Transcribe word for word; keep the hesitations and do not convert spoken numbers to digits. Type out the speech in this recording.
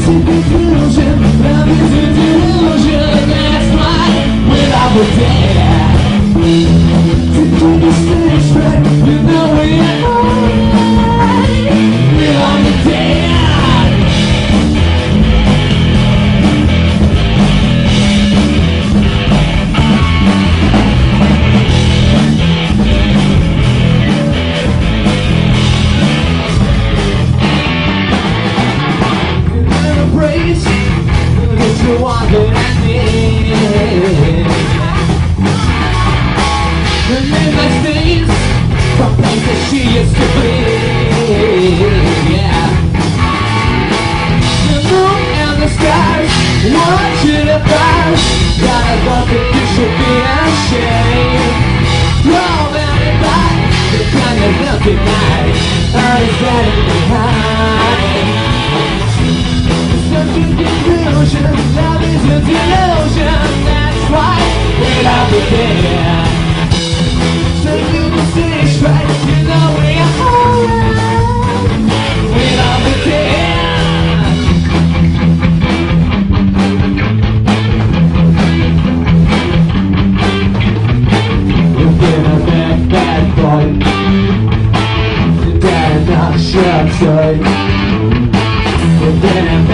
a conclusion. Love is a delusion. That's why we're all dead. To keep the stage straight, you know we're alright. We're all dead. It's the one that I need. And then my stains from places she used to be. Yeah. The moon and the stars watching it pass. Gotta love that you should be ashamed. Roll down and back, the kind of look at night. All is getting behind. Such a confusion, love is a delusion. That's why we're all dead. So you can stay straight, you know we're alright. We're all dead. You've been a bad, bad boy. You better not shut up. You've been a